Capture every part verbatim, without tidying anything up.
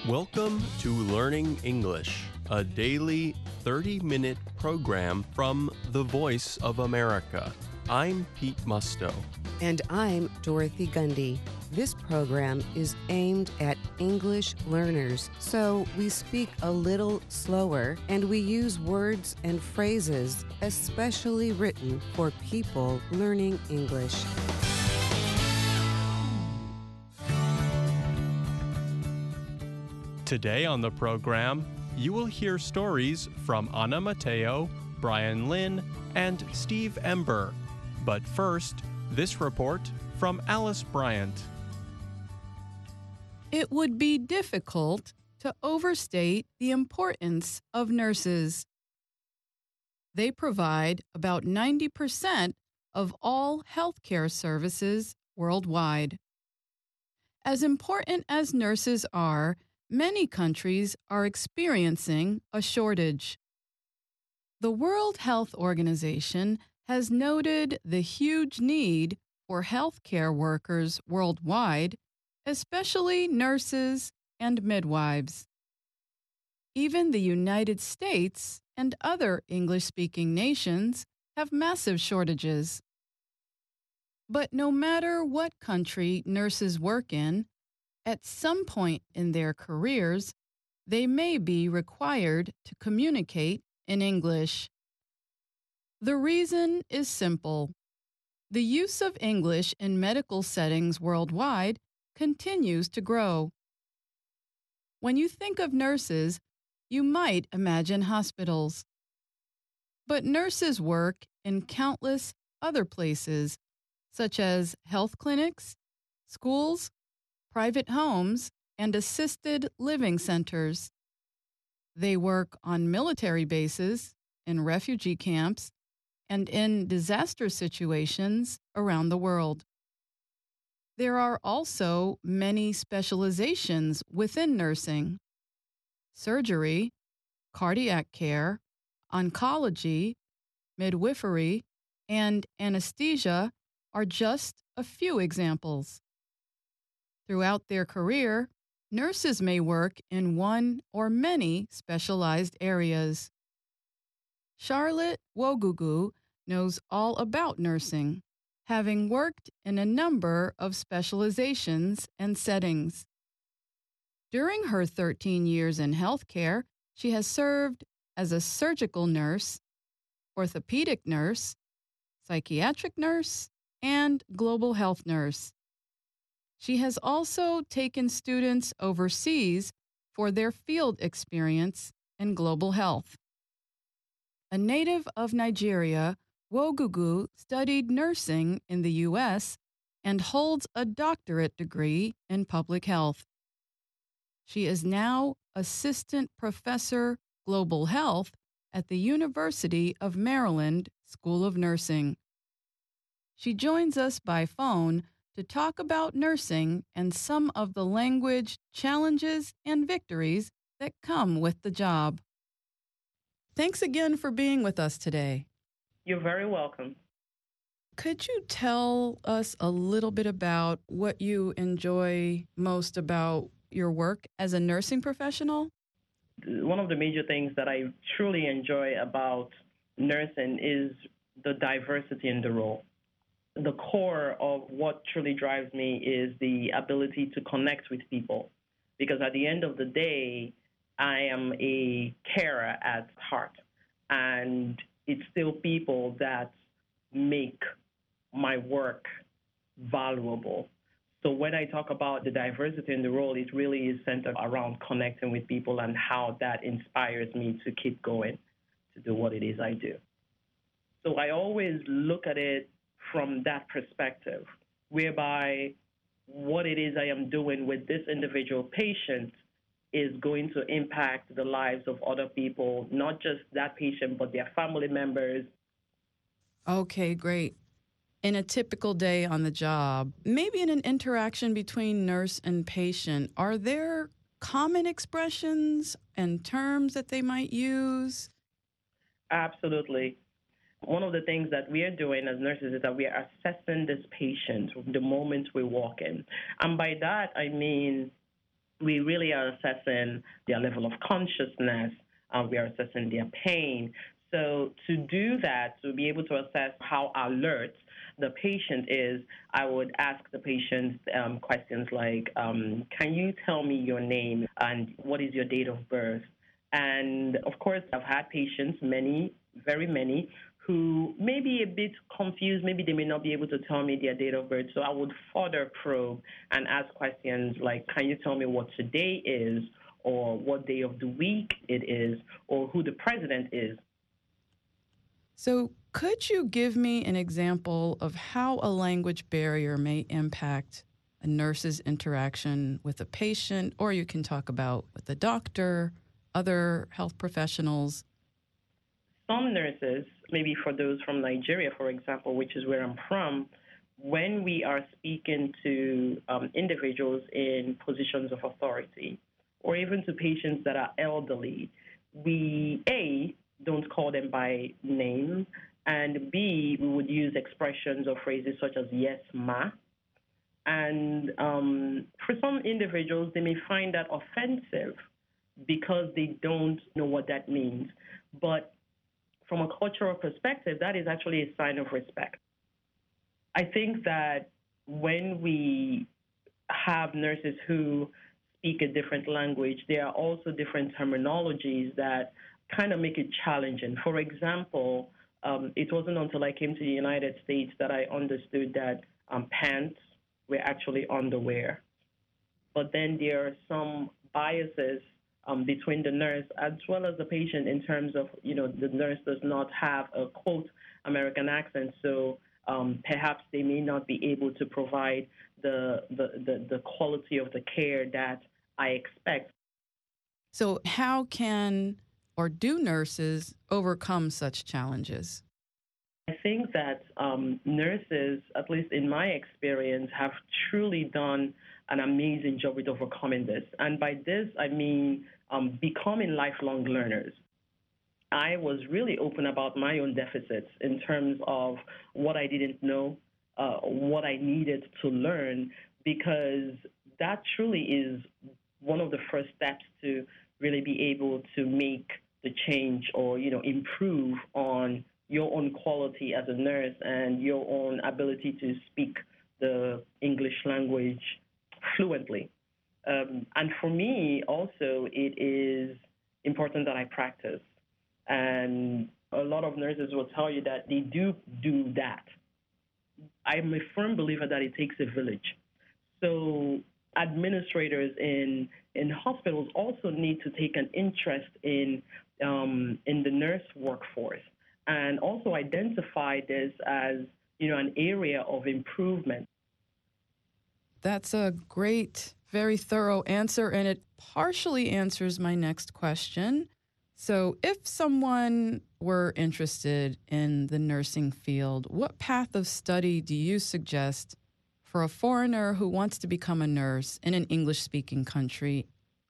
Welcome to Learning English, a daily thirty-minute program from the Voice of America. I'm Pete Musto. And I'm Dorothy Gundy. This program is aimed at English learners, so we speak a little slower and we use words and phrases especially written for people learning English. Today on the program, you will hear stories from Anna Mateo, Brian Lynn, and Steve Ember. But first, this report from Alice Bryant. It would be difficult to overstate the importance of nurses. They provide about ninety percent of all healthcare services worldwide. As important as nurses are, many countries are experiencing a shortage. The World Health Organization has noted the huge need for healthcare workers worldwide, especially nurses and midwives. Even the United States and other English-speaking nations have massive shortages. But no matter what country nurses work in, at some point in their careers, they may be required to communicate in English. The reason is simple. The use of English in medical settings worldwide continues to grow. When you think of nurses, you might imagine hospitals. But nurses work in countless other places, such as health clinics, schools, private homes, and assisted living centers. They work on military bases, in refugee camps, and in disaster situations around the world. There are also many specializations within nursing. Surgery, cardiac care, oncology, midwifery, and anesthesia are just a few examples. Throughout their career, nurses may work in one or many specialized areas. Charlotte Wogugu knows all about nursing, having worked in a number of specializations and settings. During her thirteen years in healthcare, she has served as a surgical nurse, orthopedic nurse, psychiatric nurse, and global health nurse. She has also taken students overseas for their field experience in global health. A native of Nigeria, Wogugu studied nursing in the U S and holds a doctorate degree in public health. She is now Assistant Professor Global Health at the University of Maryland School of Nursing. She joins us by phone to talk about nursing and some of the language challenges and victories that come with the job. Thanks again for being with us today. You're very welcome. Could you tell us a little bit about what you enjoy most about your work as a nursing professional? One of the major things that I truly enjoy about nursing is the diversity in the role. The core of what truly drives me is the ability to connect with people, because at the end of the day, I am a carer at heart, and it's still people that make my work valuable. So when I talk about the diversity in the role, it really is centered around connecting with people and how that inspires me to keep going to do what it is I do. So I always look at it from that perspective, whereby what it is I am doing with this individual patient is going to impact the lives of other people, not just that patient, but their family members. Okay, great. In a typical day on the job, maybe in an interaction between nurse and patient, are there common expressions and terms that they might use? Absolutely. One of the things that we are doing as nurses is that we are assessing this patient the moment we walk in. And by that, I mean we really are assessing their level of consciousness. Uh, we are assessing their pain. So to do that, to be able to assess how alert the patient is, I would ask the patient um, questions like, um, can you tell me your name and what is your date of birth? And of course, I've had patients, many, very many, who may be a bit confused. Maybe they may not be able to tell me their date of birth. So I would further probe and ask questions like, can you tell me what today is, or what day of the week it is, or who the president is? So could you give me an example of how a language barrier may impact a nurse's interaction with a patient, or you can talk about with the doctor, other health professionals? Some nurses, maybe for those from Nigeria, for example, which is where I'm from, when we are speaking to um, individuals in positions of authority, or even to patients that are elderly, we, A, don't call them by name, and B, we would use expressions or phrases such as yes, ma. And um, for some individuals, they may find that offensive because they don't know what that means. But from a cultural perspective, that is actually a sign of respect. I think that when we have nurses who speak a different language, there are also different terminologies that kind of make it challenging. For example, um, it wasn't until I came to the United States that I understood that um, pants were actually underwear. But then there are some biases um, between the nurse as well as the patient in terms of, you know, the nurse does not have a, quote, American accent, so um, perhaps they may not be able to provide the, the, the, the quality of the care that I expect. So how can or do nurses overcome such challenges? I think that um, nurses, at least in my experience, have truly done an amazing job with overcoming this. And by this, I mean um, becoming lifelong learners. I was really open about my own deficits in terms of what I didn't know, uh, what I needed to learn, because that truly is one of the first steps to really be able to make the change or, you know, improve on your own quality as a nurse and your own ability to speak the English language fluently. Um, and for me, also, it is important that I practice. And a lot of nurses will tell you that they do do that. I'm a firm believer that it takes a village. So administrators in in hospitals also need to take an interest in um, in the nurse workforce and also identify this as, you know, an area of improvement. That's a great, very thorough answer, and it partially answers my next question. So if someone were interested in the nursing field, what path of study do you suggest for a foreigner who wants to become a nurse in an English-speaking country?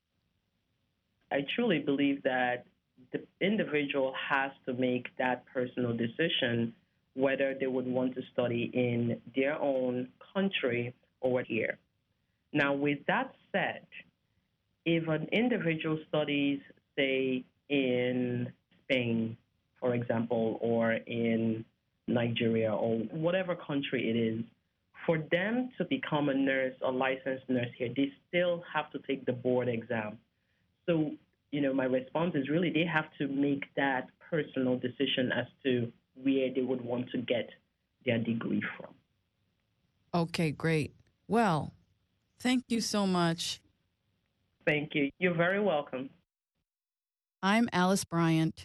I truly believe that the individual has to make that personal decision whether they would want to study in their own country or here. Now, with that said, if an individual studies, say, in Spain, for example, or in Nigeria, or whatever country it is, for them to become a nurse, a licensed nurse here, they still have to take the board exam. So, you know, my response is really they have to make that personal decision as to where they would want to get their degree from. Okay, great. Well, thank you so much. Thank you. You're very welcome. I'm Alice Bryant.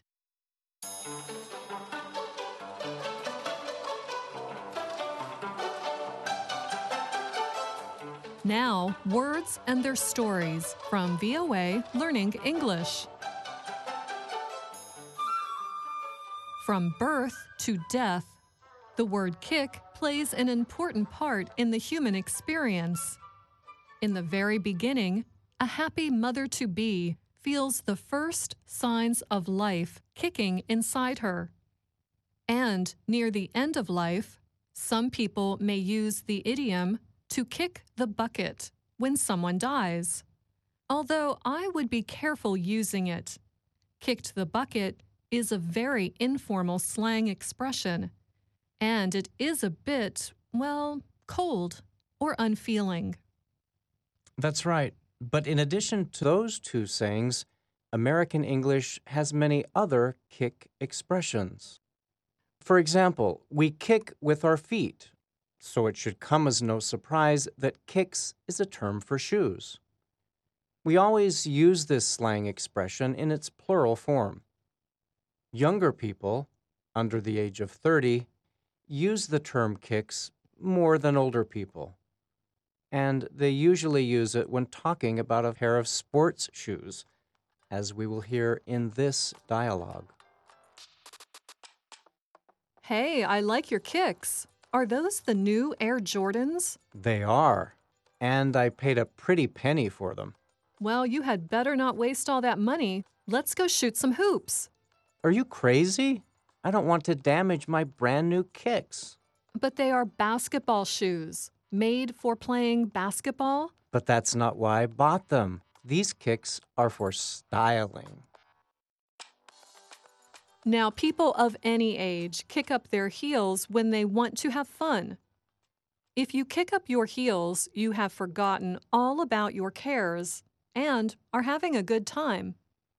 Now, words and their stories from V O A Learning English. From birth to death, the word kick plays an important part in the human experience. In the very beginning, a happy mother-to-be feels the first signs of life kicking inside her. And near the end of life, some people may use the idiom to kick the bucket when someone dies. although I would be careful using it. Kicked the bucket is a very informal slang expression, and it is a bit, well, cold or unfeeling. That's right. But in addition to those two sayings, American English has many other kick expressions. For example, we kick with our feet, so it should come as no surprise that kicks is a term for shoes. We always use this slang expression in its plural form. Younger people, under the age of thirty, use the term kicks more than older people, and they usually use it when talking about a pair of sports shoes, as we will hear in this dialogue. Hey, I like your kicks. Are those the new Air Jordans? They are, and I paid a pretty penny for them. Well, you had better not waste all that money. Let's go shoot some hoops. Are you crazy? I don't want to damage my brand new kicks. But they are basketball shoes, made for playing basketball. But that's not why I bought them. These kicks are for styling. Now, people of any age kick up their heels when they want to have fun. If you kick up your heels, you have forgotten all about your cares and are having a good time.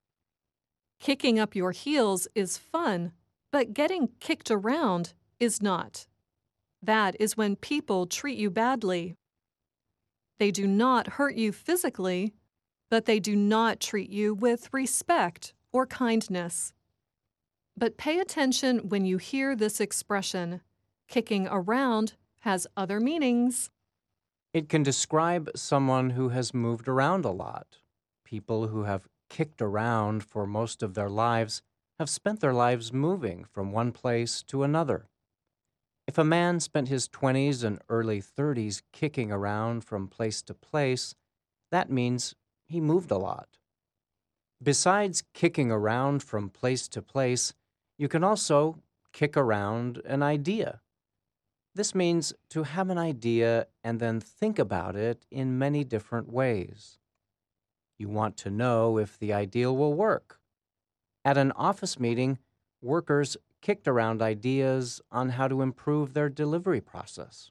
Kicking up your heels is fun, but getting kicked around is not. That is when people treat you badly. They do not hurt you physically, but they do not treat you with respect or kindness. But pay attention when you hear this expression. Kicking around has other meanings. It can describe someone who has moved around a lot. People who have kicked around for most of their lives have spent their lives moving from one place to another. If a man spent his twenties and early thirties kicking around from place to place, that means he moved a lot. Besides kicking around from place to place, you can also kick around an idea. This means to have an idea and then think about it in many different ways. You want to know if the idea will work. At an office meeting, workers kicked around ideas on how to improve their delivery process.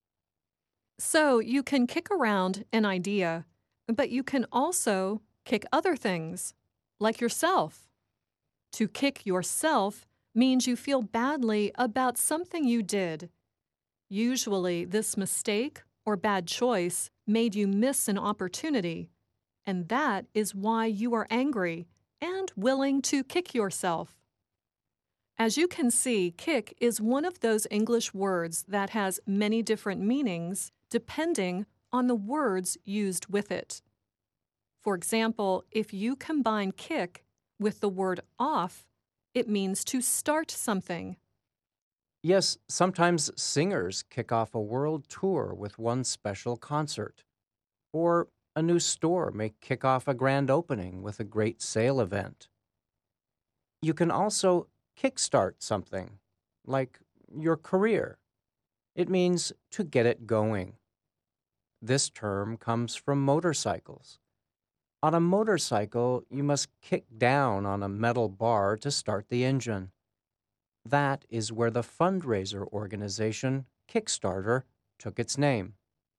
So you can kick around an idea, but you can also kick other things, like yourself. To kick yourself means you feel badly about something you did. Usually, this mistake or bad choice made you miss an opportunity, and that is why you are angry and willing to kick yourself. As you can see, kick is one of those English words that has many different meanings depending on the words used with it. For example, if you combine kick with the word off, it means to start something. Yes, sometimes singers kick off a world tour with one special concert. Or a new store may kick off a grand opening with a great sale event. You can also kickstart something, like your career. It means to get it going. This term comes from motorcycles. On a motorcycle, you must kick down on a metal bar to start the engine. That is where the fundraiser organization Kickstarter took its name.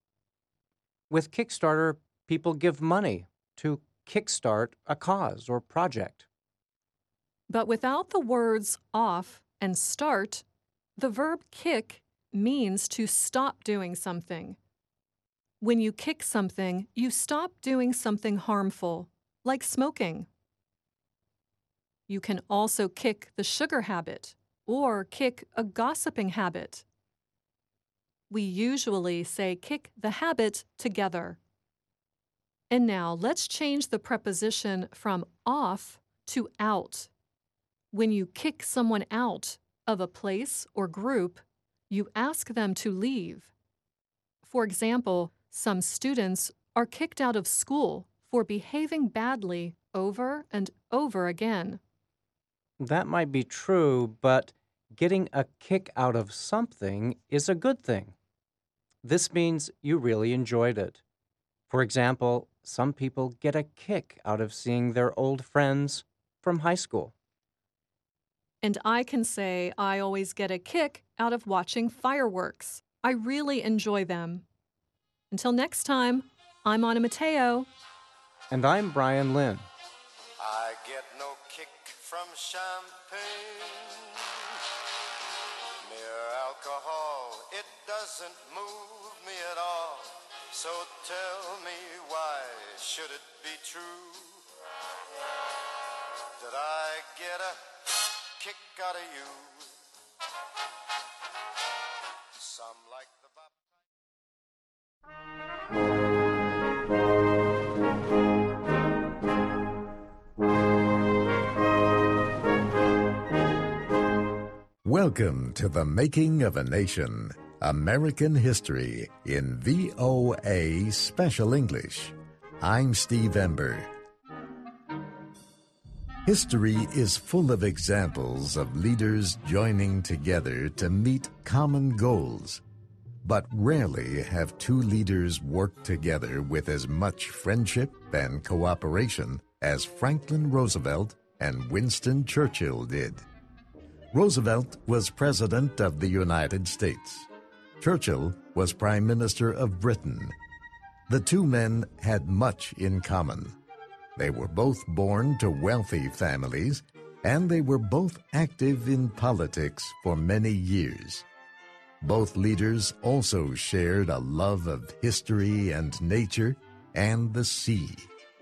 With Kickstarter, people give money to kickstart a cause or project. But without the words off and start, the verb kick means to stop doing something. When you kick something, you stop doing something harmful, like smoking. You can also kick the sugar habit or kick a gossiping habit. We usually say kick the habit together. And now let's change the preposition from off to out. When you kick someone out of a place or group, you ask them to leave. For example, some students are kicked out of school for behaving badly over and over again. That might be true, but getting a kick out of something is a good thing. This means you really enjoyed it. For example, some people get a kick out of seeing their old friends from high school. And I can say I always get a kick out of watching fireworks. I really enjoy them. Until next time, I'm Anna Matteo. And I'm Brian Lynn. I get no kick from champagne. Mere alcohol, it doesn't move me at all. So tell me, why should it be true that I get a kick out of you? Some like the Welcome to The Making of a Nation, American History in V O A Special English. I'm Steve Ember. History is full of examples of leaders joining together to meet common goals. But rarely have two leaders worked together with as much friendship and cooperation as Franklin Roosevelt and Winston Churchill did. Roosevelt was President of the United States. Churchill was Prime Minister of Britain. The two men had much in common. They were both born to wealthy families, and they were both active in politics for many years. Both leaders also shared a love of history and nature and the sea.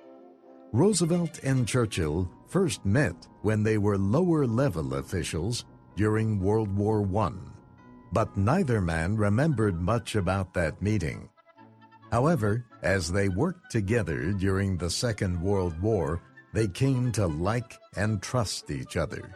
Roosevelt and Churchill first met when they were lower-level officials during World War One, but neither man remembered much about that meeting. However, as they worked together during the Second World War, they came to like and trust each other.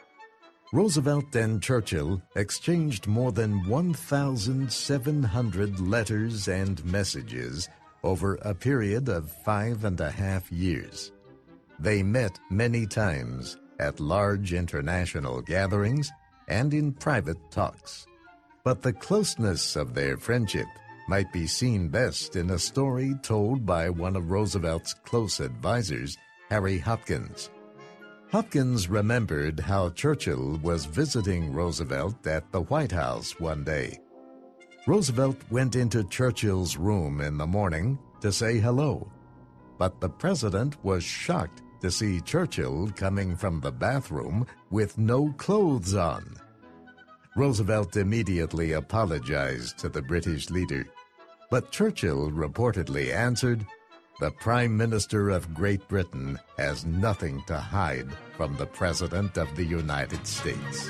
Roosevelt and Churchill exchanged more than one thousand seven hundred letters and messages over a period of five and a half years. They met many times at large international gatherings and in private talks. But the closeness of their friendship might be seen best in a story told by one of Roosevelt's close advisors, Harry Hopkins. Hopkins remembered how Churchill was visiting Roosevelt at the White House one day. Roosevelt went into Churchill's room in the morning to say hello, but the president was shocked to see Churchill coming from the bathroom with no clothes on. Roosevelt immediately apologized to the British leader, but Churchill reportedly answered, "The Prime Minister of Great Britain has nothing to hide from the President of the United States."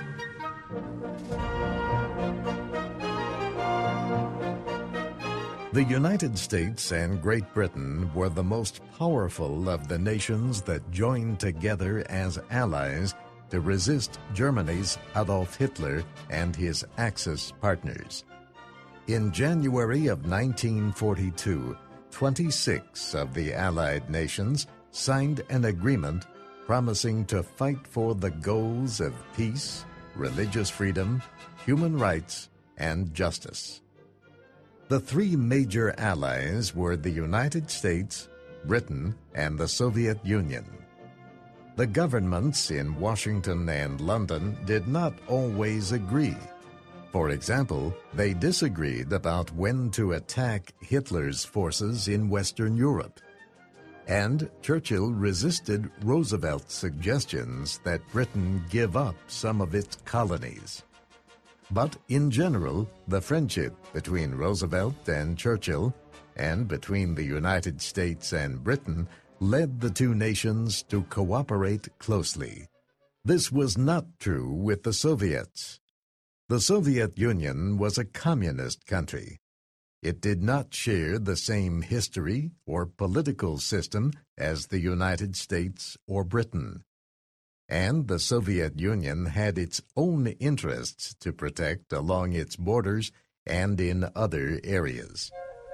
The United States and Great Britain were the most powerful of the nations that joined together as allies to resist Germany's Adolf Hitler and his Axis partners. In January of nineteen forty-two, twenty-six of the Allied nations signed an agreement promising to fight for the goals of peace, religious freedom, human rights, and justice. The three major allies were the United States, Britain, and the Soviet Union. The governments in Washington and London did not always agree. For example, they disagreed about when to attack Hitler's forces in Western Europe. And Churchill resisted Roosevelt's suggestions that Britain give up some of its colonies. But in general, the friendship between Roosevelt and Churchill, and between the United States and Britain, led the two nations to cooperate closely. This was not true with the Soviets. The Soviet Union was a communist country. It did not share the same history or political system as the United States or Britain. And the Soviet Union had its own interests to protect along its borders and in other areas.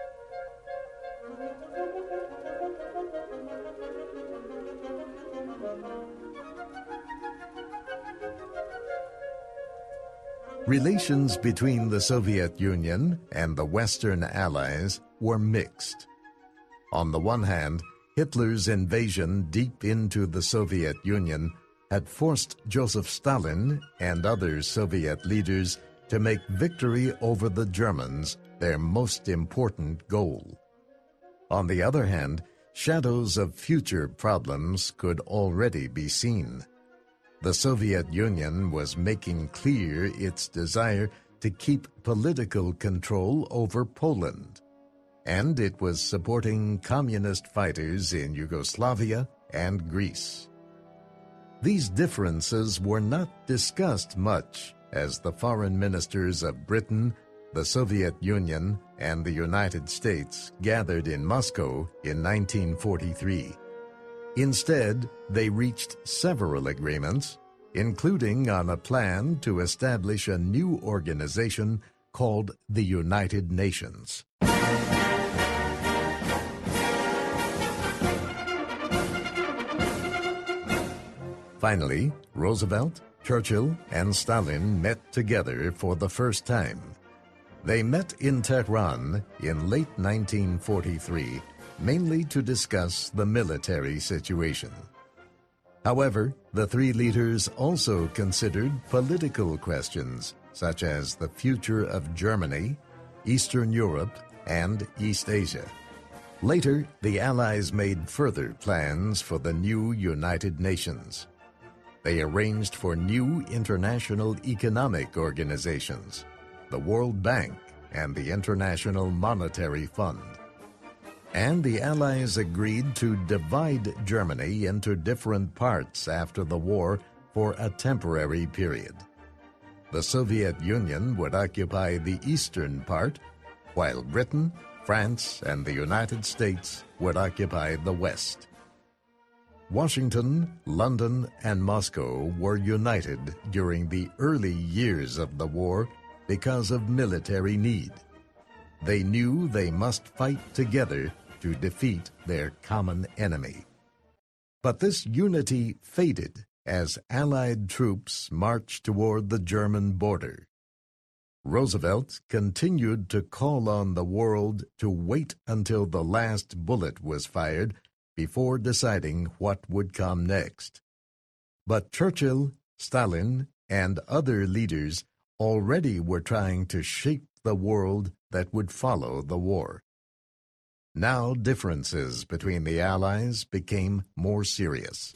Relations between the Soviet Union and the Western Allies were mixed. On the one hand, Hitler's invasion deep into the Soviet Union had forced Joseph Stalin and other Soviet leaders to make victory over the Germans their most important goal. On the other hand, shadows of future problems could already be seen. The Soviet Union was making clear its desire to keep political control over Poland, and it was supporting communist fighters in Yugoslavia and Greece. These differences were not discussed much as the foreign ministers of Britain, the Soviet Union, and the United States gathered in Moscow in nineteen forty-three. Instead, they reached several agreements, including on a plan to establish a new organization called the United Nations. Finally, Roosevelt, Churchill, and Stalin met together for the first time. They met in Tehran in late nineteen forty-three, mainly to discuss the military situation. However, the three leaders also considered political questions, such as the future of Germany, Eastern Europe, and East Asia. Later, the Allies made further plans for the new United Nations. They arranged for new international economic organizations, the World Bank and the International Monetary Fund. And the Allies agreed to divide Germany into different parts after the war for a temporary period. The Soviet Union would occupy the eastern part, while Britain, France, and the United States would occupy the west. Washington, London, and Moscow were united during the early years of the war because of military need. They knew they must fight together to defeat their common enemy. But this unity faded as Allied troops marched toward the German border. Roosevelt continued to call on the world to wait until the last bullet was fired before deciding what would come next. But Churchill, Stalin, and other leaders already were trying to shape the world that would follow the war. Now differences between the Allies became more serious.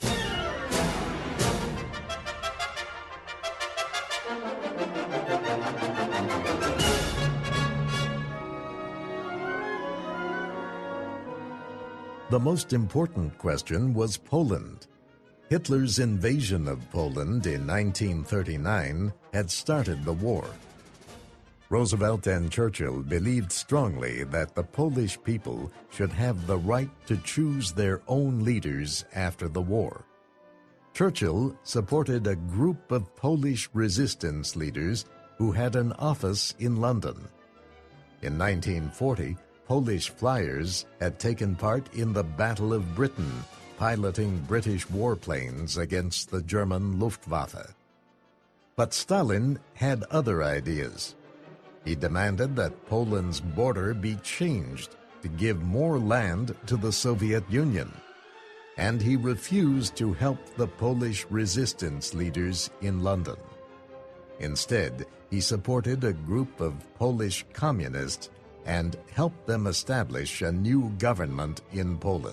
The most important question was Poland. Hitler's invasion of Poland in nineteen thirty-nine had started the war. Roosevelt and Churchill believed strongly that the Polish people should have the right to choose their own leaders after the war. Churchill supported a group of Polish resistance leaders who had an office in London. In nineteen forty, Polish flyers had taken part in the Battle of Britain, piloting British warplanes against the German Luftwaffe. But Stalin had other ideas. He demanded that Poland's border be changed to give more land to the Soviet Union, and he refused to help the Polish resistance leaders in London. Instead, he supported a group of Polish communists and helped them establish a new government in Poland.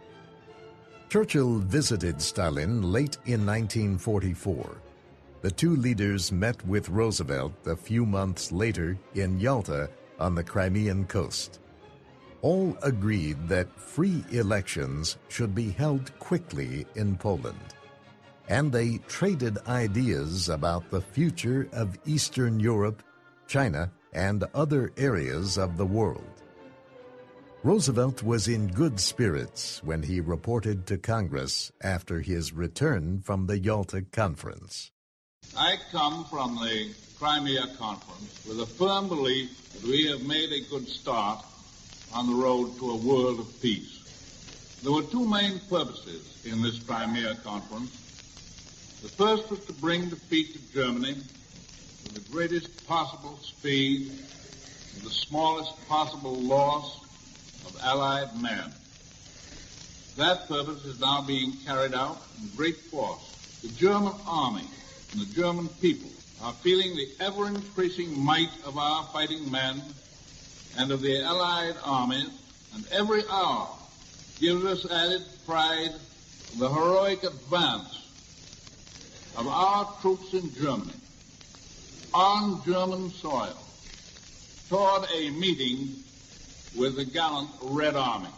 Churchill visited Stalin late in nineteen forty-four. The two leaders met with Roosevelt a few months later in Yalta on the Crimean coast. All agreed that free elections should be held quickly in Poland, and they traded ideas about the future of Eastern Europe, China, and other areas of the world. Roosevelt was in good spirits when he reported to Congress after his return from the Yalta Conference. I come from the Crimea Conference with a firm belief that we have made a good start on the road to a world of peace. There were two main purposes in this Crimea Conference. The first was to bring defeat to Germany with the greatest possible speed, with the smallest possible loss of Allied men. That purpose is now being carried out in great force. The German army and the German people are feeling the ever-increasing might of our fighting men and of the Allied armies, and every hour gives us added pride in the heroic advance of our troops in Germany, on German soil, toward a meeting with the gallant Red Army.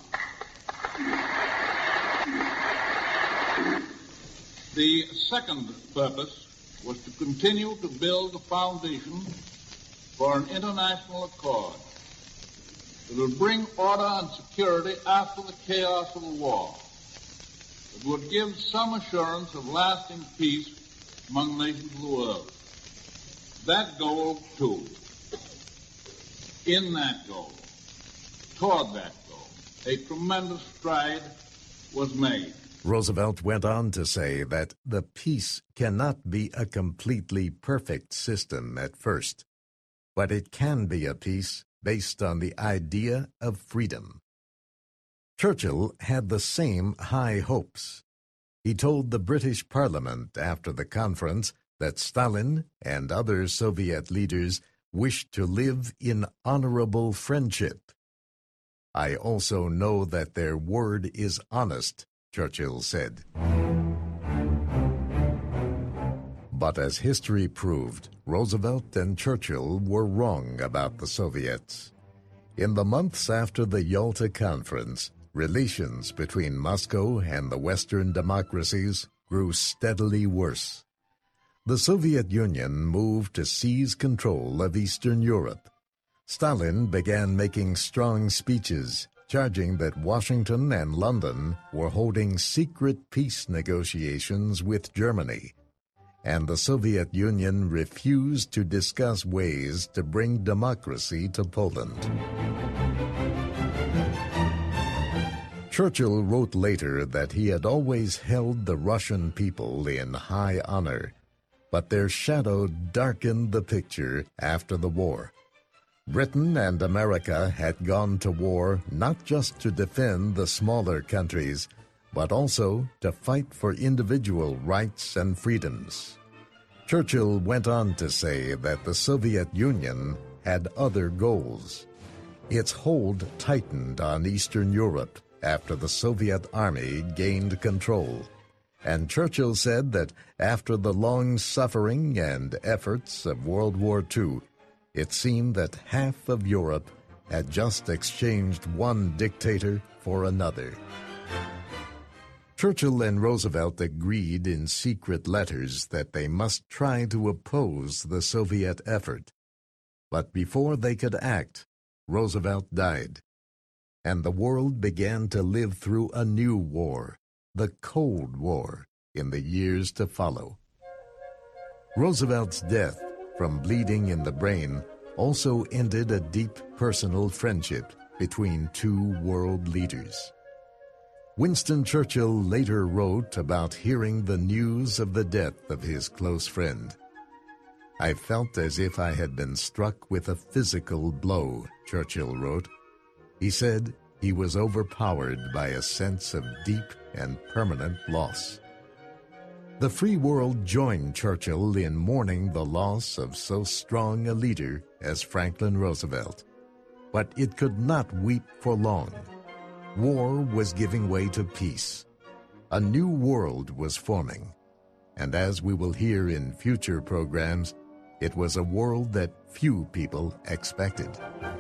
The second purpose was to continue to build the foundation for an international accord that would bring order and security after the chaos of the war, that would give some assurance of lasting peace among the nations of the world. That goal, too, in that goal, toward that goal, a tremendous stride was made. Roosevelt went on to say that the peace cannot be a completely perfect system at first, but it can be a peace based on the idea of freedom. Churchill had the same high hopes. He told the British Parliament after the conference that Stalin and other Soviet leaders wished to live in honorable friendship. "I also know that their word is honest," Churchill said. But as history proved, Roosevelt and Churchill were wrong about the Soviets. In the months after the Yalta Conference, relations between Moscow and the Western democracies grew steadily worse. The Soviet Union moved to seize control of Eastern Europe. Stalin began making strong speeches, charging that Washington and London were holding secret peace negotiations with Germany, and the Soviet Union refused to discuss ways to bring democracy to Poland. Churchill wrote later that he had always held the Russian people in high honor, but their shadow darkened the picture after the war. Britain and America had gone to war not just to defend the smaller countries, but also to fight for individual rights and freedoms. Churchill went on to say that the Soviet Union had other goals. Its hold tightened on Eastern Europe after the Soviet Army gained control. And Churchill said that after the long suffering and efforts of World War Two, it seemed that half of Europe had just exchanged one dictator for another. Churchill and Roosevelt agreed in secret letters that they must try to oppose the Soviet effort. But before they could act, Roosevelt died, and the world began to live through a new war, the Cold War, in the years to follow. Roosevelt's death from bleeding in the brain also ended a deep personal friendship between two world leaders. Winston Churchill later wrote about hearing the news of the death of his close friend. "I felt as if I had been struck with a physical blow," Churchill wrote. He said he was overpowered by a sense of deep and permanent loss. The free world joined Churchill in mourning the loss of so strong a leader as Franklin Roosevelt. But it could not weep for long. War was giving way to peace. A new world was forming. And as we will hear in future programs, it was a world that few people expected.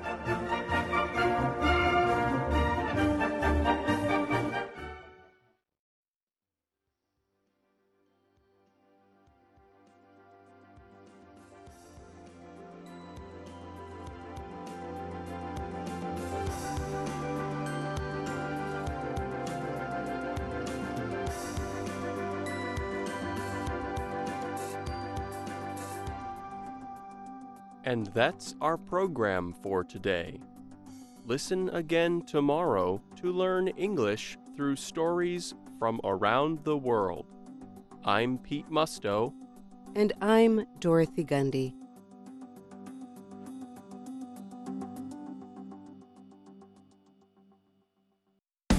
And that's our program for today. Listen again tomorrow to learn English through stories from around the world. I'm Pete Musto. And I'm Dorothy Gundy.